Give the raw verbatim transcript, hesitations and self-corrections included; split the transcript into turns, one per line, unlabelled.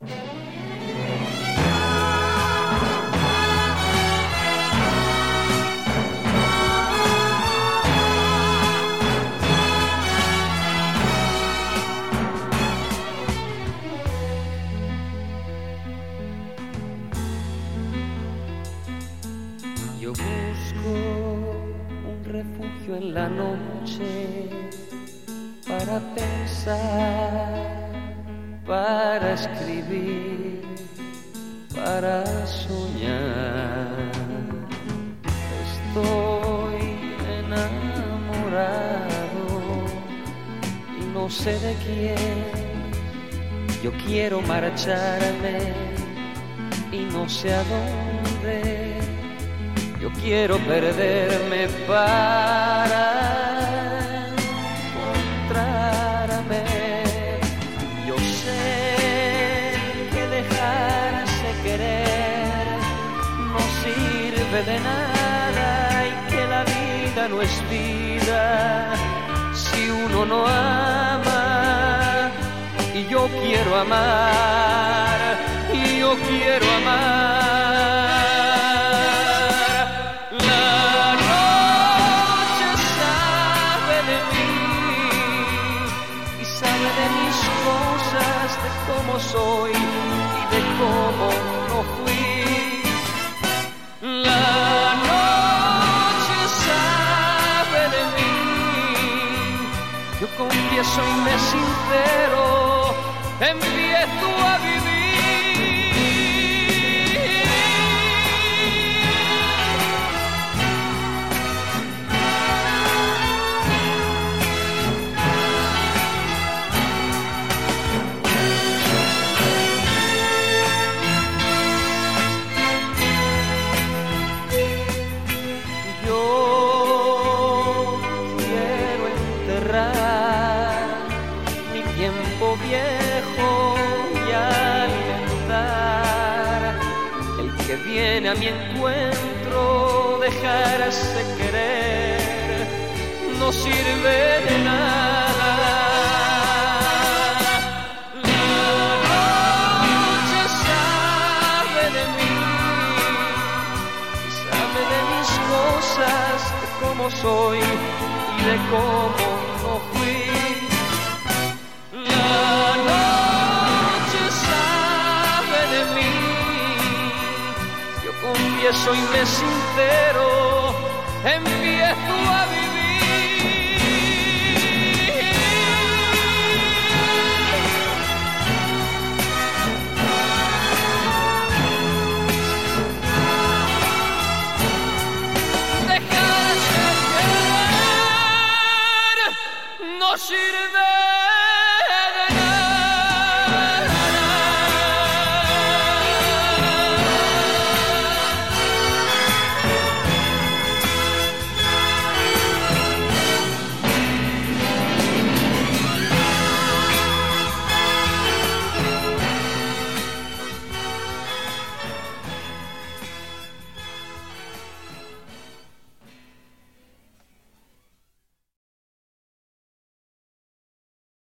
Yo busco un refugio en la noche para pensar, para escribir, para soñar. Estoy enamorado y no sé de quién. Yo quiero marcharme y no sé a dónde. Yo quiero perderme para encontrarme. Yo sé que dejarse querer no sirve de nada y que la vida no es vida si uno no ama. Y yo quiero amar, y yo quiero amar. De cómo soy y de cómo no fui. La noche sabe de mí. Yo confieso y me sincero, empiezo a vivir. Viejo y alimentar el que viene a mi encuentro. Dejarse querer no sirve de nada. La noche sabe de mí y sabe de mis cosas, de cómo soy y de cómo no fui. La noche sabe de mí. Yo confieso y me sincero, empiezo a vivir. Dejarse querer no sirve.